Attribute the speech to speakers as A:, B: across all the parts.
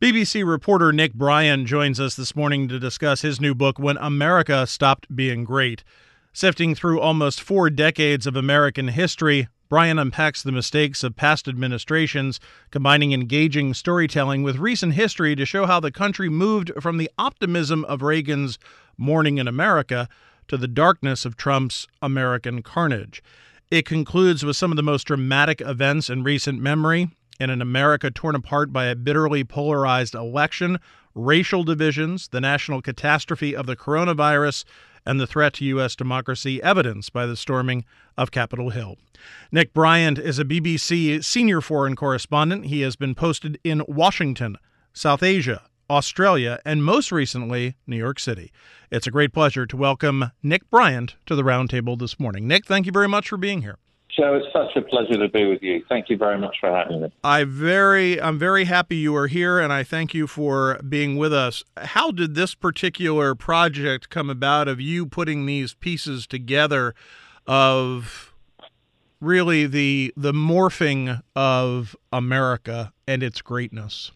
A: BBC reporter Nick Bryan joins us this morning to discuss his new book, When America Stopped Being Great. Sifting through almost 4 decades of American history, Bryan unpacks the mistakes of past administrations, combining engaging storytelling with recent history to show how the country moved from the optimism of Reagan's Morning in America to the darkness of Trump's American carnage. It concludes with some of the most dramatic events in recent memory, in an America torn apart by a bitterly polarized election, racial divisions, the national catastrophe of the coronavirus, and the threat to U.S. democracy evidenced by the storming of Capitol Hill. Nick Bryan is a BBC senior foreign correspondent. He has been posted in Washington, South Asia, Australia, and most recently, New York City. It's a great pleasure to welcome Nick Bryan to the Roundtable this morning. Nick, thank you very much for being here.
B: Joe, it's such a pleasure to be with you. Thank you very much for having me.
A: I'm very happy you are here, and I thank you for being with us. How did this particular project come about, of you putting these pieces together of really the morphing of America and its greatness?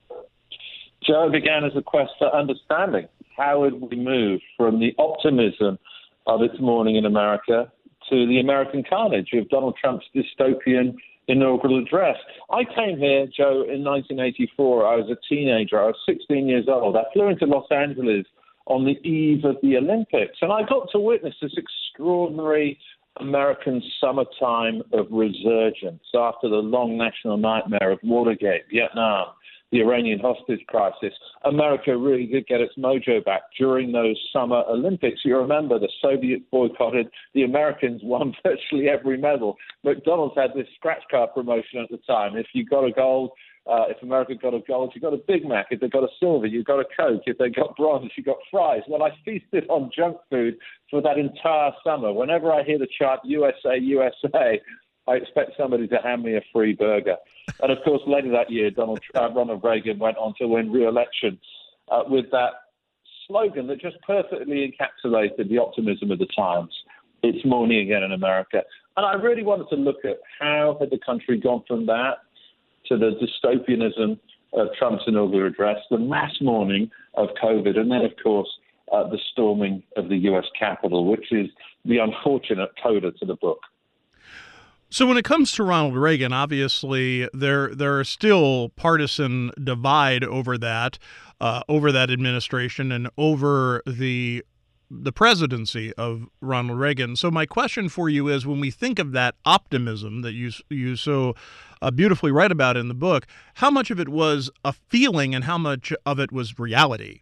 B: Joe, it began as a quest for understanding. How would we move from the optimism of its morning in America to the American carnage of Donald Trump's dystopian inaugural address? I came here, Joe, in 1984. I was a teenager. I was 16 years old. I flew into Los Angeles on the eve of the Olympics, and I got to witness this extraordinary American summertime of resurgence after the long national nightmare of Watergate, Vietnam, the Iranian hostage crisis. America really did get its mojo back during those summer Olympics. You remember the Soviets boycotted, the Americans won virtually every medal. McDonald's had this scratch card promotion at the time. If you got a gold, if America got a gold, you got a Big Mac. If they got a silver, you got a Coke. If they got bronze, you got fries. Well, I feasted on junk food for that entire summer. Whenever I hear the chant USA, USA, I expect somebody to hand me a free burger. And, of course, later that year, Ronald Reagan went on to win re-election with that slogan that just perfectly encapsulated the optimism of the times. It's morning again in America. And I really wanted to look at how had the country gone from that to the dystopianism of Trump's inaugural address, the mass mourning of COVID, and then, of course, the storming of the U.S. Capitol, which is the unfortunate coda to the book.
A: So when it comes to Ronald Reagan, obviously there are still partisan divide over that administration and over the presidency of Ronald Reagan. So my question for you is, when we think of that optimism that you so beautifully write about in the book, how much of it was a feeling and how much of it was reality?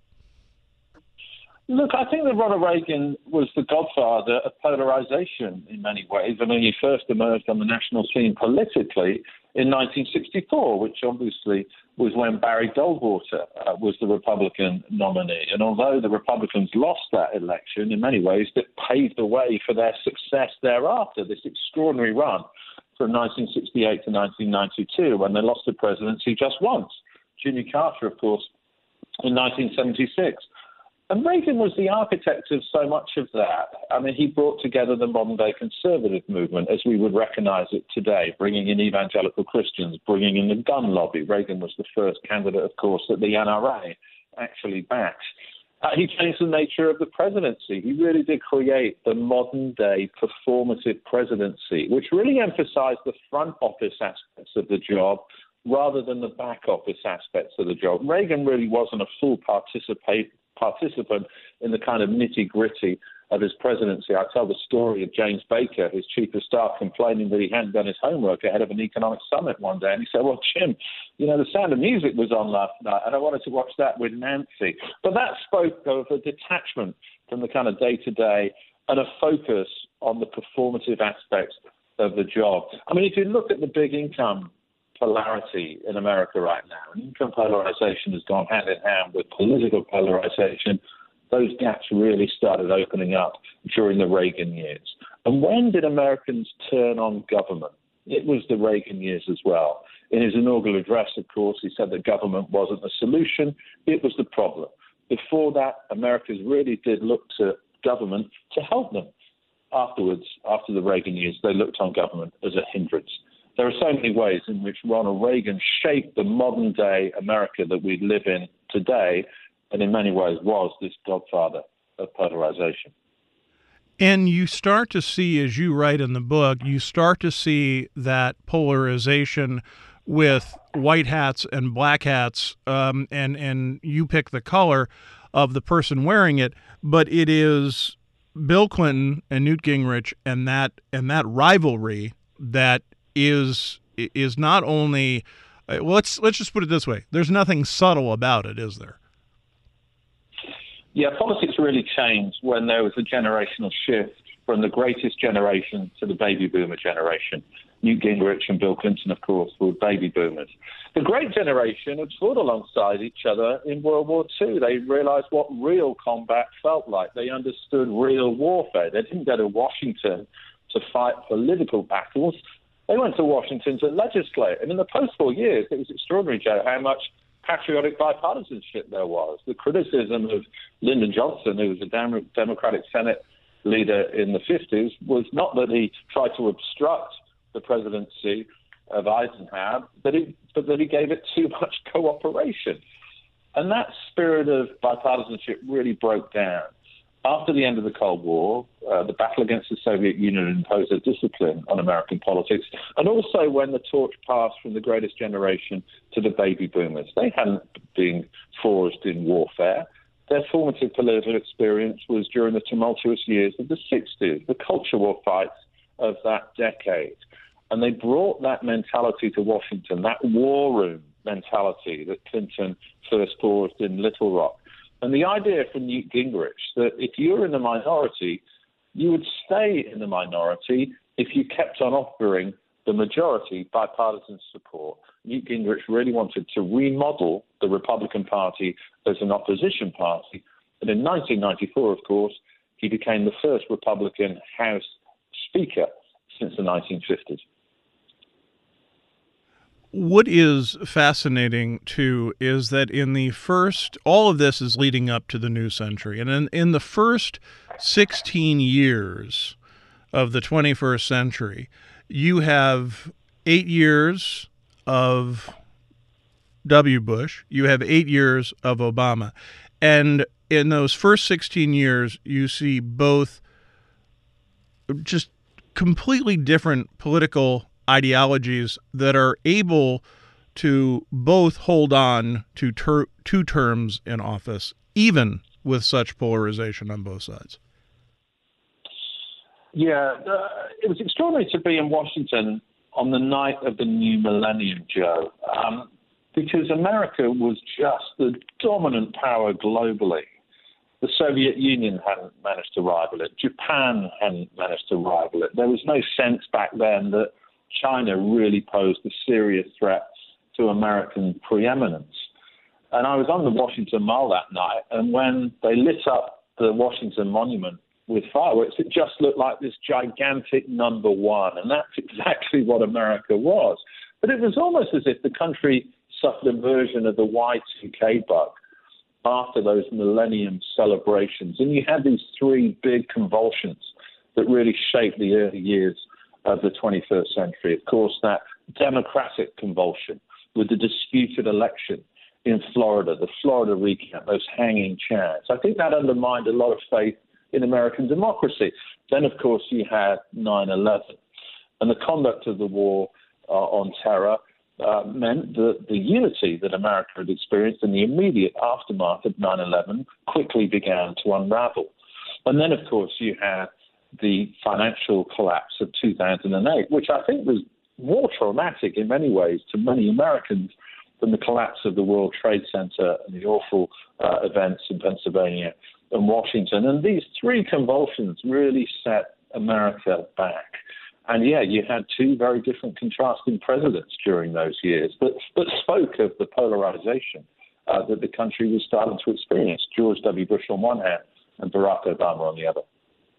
B: Look, I think that Ronald Reagan was the godfather of polarization in many ways. I mean, he first emerged on the national scene politically in 1964, which obviously was when Barry Goldwater was the Republican nominee. And although the Republicans lost that election, in many ways, that paved the way for their success thereafter, this extraordinary run from 1968 to 1992, when they lost the presidency just once. Jimmy Carter, of course, in 1976. And Reagan was the architect of so much of that. I mean, he brought together the modern-day conservative movement as we would recognize it today, bringing in evangelical Christians, bringing in the gun lobby. Reagan was the first candidate, of course, that the NRA actually backed. He changed the nature of the presidency. He really did create the modern-day performative presidency, which really emphasized the front office aspects of the job rather than the back office aspects of the job. Reagan really wasn't a full participant in the kind of nitty-gritty of his presidency. I tell the story of James Baker, his chief of staff, complaining that he hadn't done his homework ahead of an economic summit one day. And he said, well, Jim, The Sound of Music was on last night, and I wanted to watch that with Nancy. But that spoke of a detachment from the kind of day-to-day and a focus on the performative aspects of the job. I mean, if you look at the big income polarity in America right now, and income polarization has gone hand in hand with political polarization, those gaps really started opening up during the Reagan years. And when did Americans turn on government? It was the Reagan years as well. In his inaugural address, of course, he said that government wasn't the solution, it was the problem. Before that, Americans really did look to government to help them. Afterwards, after the Reagan years, they looked on government as a hindrance. there are so many ways in which Ronald Reagan shaped the modern day America that we live in today, and in many ways was this godfather of polarization.
A: And you start to see, as you write in the book, you start to see that polarization with white hats and black hats, and you pick the color of the person wearing it, but it is Bill Clinton and Newt Gingrich and that rivalry that is not only let's just put it this way: there's nothing subtle about it, is there?
B: Yeah, politics really changed when there was a generational shift from the greatest generation to the baby boomer generation. Newt Gingrich and Bill Clinton, of course, were baby boomers. The great generation had fought alongside each other in World War II. They realized what real combat felt like. They understood real warfare. They didn't go to Washington to fight political battles. They went to Washington to legislate. And in the post-war years, it was extraordinary, Joe, how much patriotic bipartisanship there was. The criticism of Lyndon Johnson, who was a Democratic Senate leader in the 50s, was not that he tried to obstruct the presidency of Eisenhower, but that he gave it too much cooperation. And that spirit of bipartisanship really broke down. After the end of the Cold War, the battle against the Soviet Union imposed a discipline on American politics, and also when the torch passed from the greatest generation to the baby boomers. They hadn't been forged in warfare. Their formative political experience was during the tumultuous years of the 60s, the culture war fights of that decade. And they brought that mentality to Washington, that war room mentality that Clinton first forged in Little Rock. And the idea from Newt Gingrich that if you're in the minority, you would stay in the minority if you kept on offering the majority bipartisan support. Newt Gingrich really wanted to remodel the Republican Party as an opposition party. And in 1994, of course, he became the first Republican House Speaker since the 1950s.
A: What is fascinating, too, is that all of this is leading up to the new century. And in the first 16 years of the 21st century, you have 8 years of W. Bush, you have 8 years of Obama. And in those first 16 years, you see both just completely different political ideologies that are able to both hold on to two terms in office, even with such polarization on both sides.
B: Yeah, it was extraordinary to be in Washington on the night of the new millennium, Joe, because America was just the dominant power globally. The Soviet Union hadn't managed to rival it. Japan hadn't managed to rival it. There was no sense back then that China really posed a serious threat to American preeminence. And I was on the Washington Mall that night, and when they lit up the Washington Monument with fireworks, it just looked like this gigantic number one, and that's exactly what America was. But it was almost as if the country suffered a version of the Y2K bug after those millennium celebrations. And you had these three big convulsions that really shaped the early years of the 21st century. Of course, that democratic convulsion with the disputed election in Florida, the Florida recount, those hanging chairs. I think that undermined a lot of faith in American democracy. Then, of course, you had 9/11. And the conduct of the war on terror meant that the unity that America had experienced in the immediate aftermath of 9/11 quickly began to unravel. And then, of course, you had the financial collapse of 2008, which I think was more traumatic in many ways to many Americans than the collapse of the World Trade Center and the awful events in Pennsylvania and Washington. And these three convulsions really set America back. And yeah, you had two very different contrasting presidents during those years, but spoke of the polarization that the country was starting to experience. George W. Bush on one hand and Barack Obama on the other.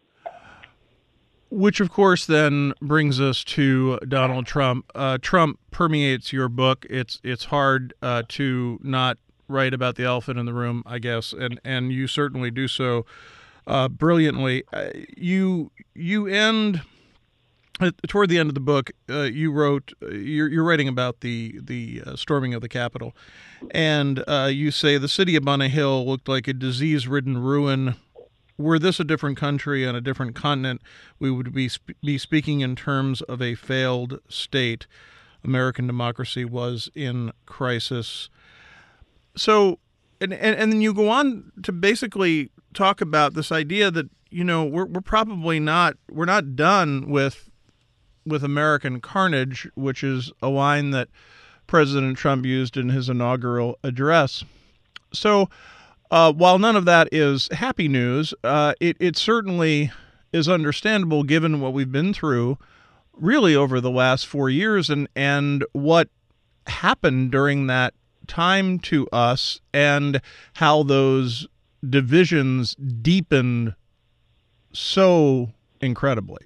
A: Which, of course, then brings us to Donald Trump. Trump permeates your book. It's hard to not write about the elephant in the room, I guess, and you certainly do so brilliantly. You end toward the end of the book, you wrote you're writing about the storming of the Capitol, and you say the city upon a hill looked like a disease-ridden ruin. Were this a different country on a different continent, we would be speaking in terms of a failed state. American democracy was in crisis. So, and then you go on to basically talk about this idea that we're probably not done with American carnage, which is a line that President Trump used in his inaugural address. So while none of that is happy news, it certainly is understandable given what we've been through really over the last 4 years and what happened during that time to us and how those divisions deepened so incredibly.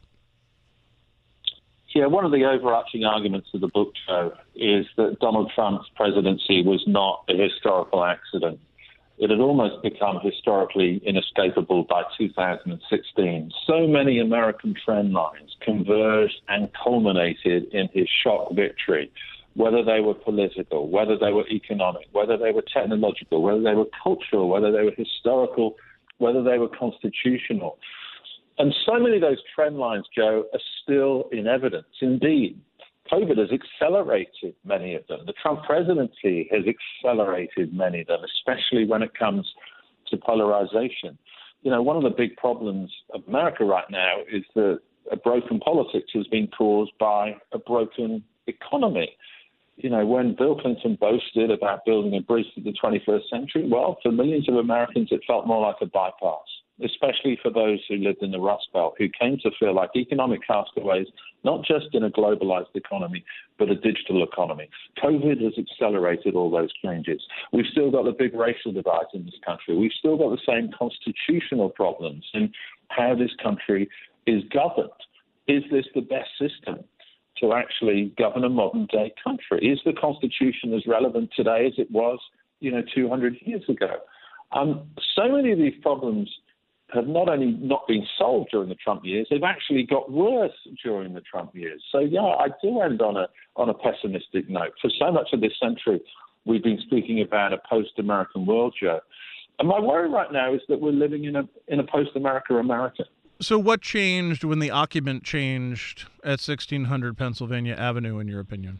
B: Yeah, one of the overarching arguments of the book, Joe, is that Donald Trump's presidency was not a historical accident. It had almost become historically inescapable by 2016. So many American trend lines converged and culminated in his shock victory, whether they were political, whether they were economic, whether they were technological, whether they were cultural, whether they were historical, whether they were constitutional. And so many of those trend lines, Joe, are still in evidence. Indeed, COVID has accelerated many of them. The Trump presidency has accelerated many of them, especially when it comes to polarization. One of the big problems of America right now is that a broken politics has been caused by a broken economy. When Bill Clinton boasted about building a bridge to the 21st century, well, for millions of Americans, it felt more like a bypass, especially for those who lived in the Rust Belt, who came to feel like economic castaways, not just in a globalized economy, but a digital economy. COVID has accelerated all those changes. We've still got the big racial divides in this country. We've still got the same constitutional problems in how this country is governed. Is this the best system to actually govern a modern-day country? Is the Constitution as relevant today as it was, 200 years ago? So many of these problems have not only not been solved during the Trump years, they've actually got worse during the Trump years. So, yeah, I do end on a pessimistic note. For so much of this century, we've been speaking about a post-American world, Joe. And my worry right now is that we're living in a post-America America.
A: So what changed when the occupant changed at 1600 Pennsylvania Avenue, in your opinion?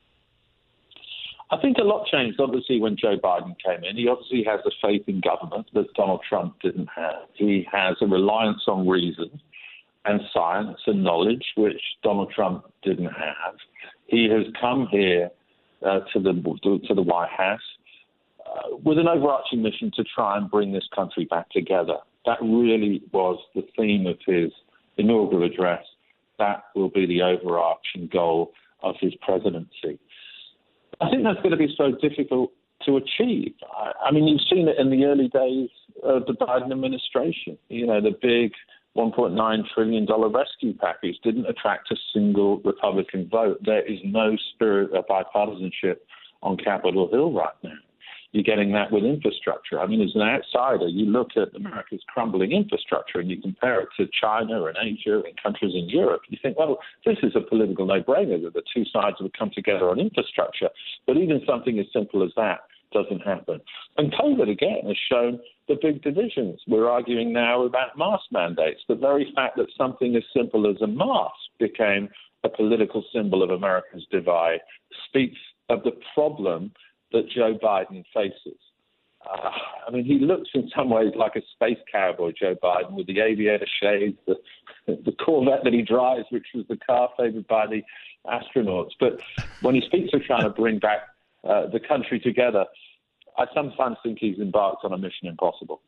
B: I think a lot changed, obviously, when Joe Biden came in. He obviously has a faith in government that Donald Trump didn't have. He has a reliance on reason and science and knowledge, which Donald Trump didn't have. He has come here to the White House with an overarching mission to try and bring this country back together. That really was the theme of his inaugural address. That will be the overarching goal of his presidency. I think that's going to be so difficult to achieve. I mean, you've seen it in the early days of the Biden administration. The big $1.9 trillion rescue package didn't attract a single Republican vote. There is no spirit of bipartisanship on Capitol Hill right now. You're getting that with infrastructure. I mean, as an outsider, you look at America's crumbling infrastructure and you compare it to China and Asia and countries in Europe. You think, well, this is a political no-brainer that the two sides would come together on infrastructure. But even something as simple as that doesn't happen. And COVID, again, has shown the big divisions. We're arguing now about mask mandates. The very fact that something as simple as a mask became a political symbol of America's divide speaks of the problem that Joe Biden faces. I mean, he looks in some ways like a space cowboy, Joe Biden, with the aviator shades, the Corvette that he drives, which was the car favored by the astronauts. But when he speaks of trying to bring back the country together, I sometimes think he's embarked on a mission impossible.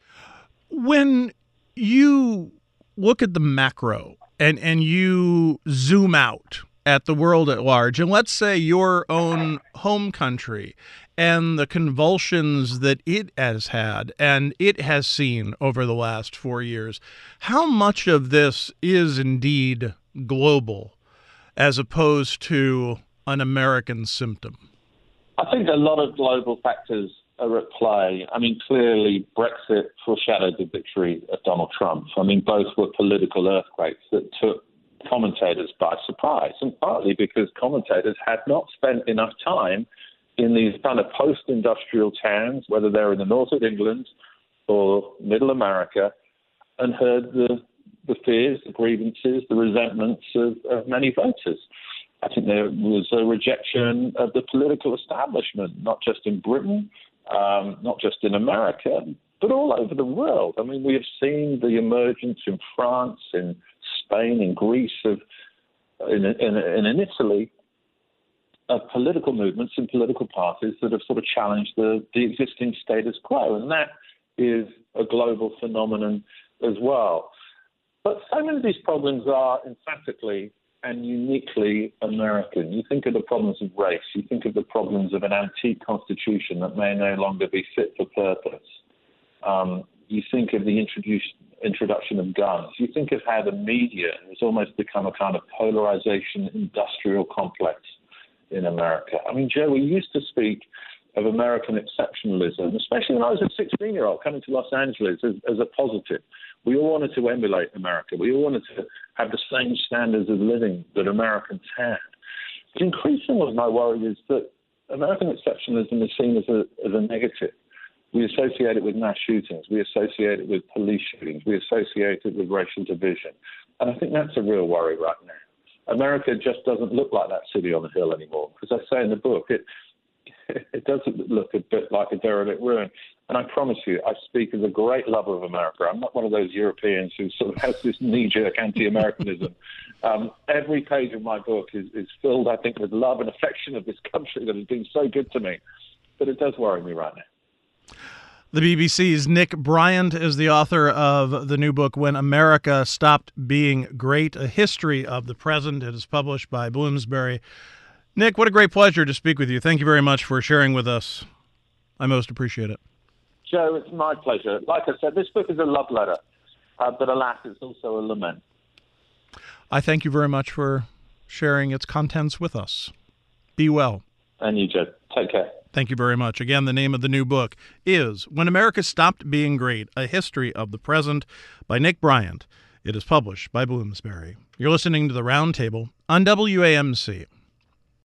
A: When you look at the macro and you zoom out at the world at large, and let's say your own home country and the convulsions that it has had and it has seen over the last 4 years, how much of this is indeed global as opposed to an American symptom?
B: I think a lot of global factors are at play. I mean, clearly Brexit foreshadowed the victory of Donald Trump. I mean, both were political earthquakes that took commentators by surprise, and partly because commentators had not spent enough time in these kind of post-industrial towns, whether they're in the north of England or middle America, and heard the fears, the grievances, the resentments of many voters. I think there was a rejection of the political establishment, not just in Britain, not just in America, but all over the world. I mean, we have seen the emergence in France, in Spain, in Greece, in Italy, of political movements and political parties that have sort of challenged the existing status quo. And that is a global phenomenon as well. But so many of these problems are emphatically and uniquely American. You think of the problems of race. You think of the problems of an antique constitution that may no longer be fit for purpose. You think of the introduction of guns. You think of how the media has almost become a kind of polarization industrial complex in America. I mean, Joe, we used to speak of American exceptionalism, especially when I was a 16-year-old coming to Los Angeles as a positive. We all wanted to emulate America. We all wanted to have the same standards of living that Americans had. But increasingly, my worry is that American exceptionalism is seen as a negative. We associate it with mass shootings. We associate it with police shootings. We associate it with racial division. And I think that's a real worry right now. America just doesn't look like that city on the hill anymore. As I say in the book, it doesn't look a bit like a derelict ruin. And I promise you, I speak as a great lover of America. I'm not one of those Europeans who sort of has this knee-jerk anti-Americanism. Every page of my book is filled, I think, with love and affection of this country that has been so good to me. But it does worry me right now.
A: The BBC's Nick Bryant is the author of the new book, When America Stopped Being Great, A History of the Present. It is published by Bloomsbury. Nick, what a great pleasure to speak with you. Thank you very much for sharing with us. I most appreciate it.
B: Joe, it's my pleasure. Like I said, this book is a love letter, but alas, it's also a lament.
A: I thank you very much for sharing its contents with us. Be well.
B: And you, Joe. Take care.
A: Thank you very much. Again, the name of the new book is When America Stopped Being Great, A History of the Present by Nick Bryant. It is published by Bloomsbury. You're listening to The Roundtable on WAMC.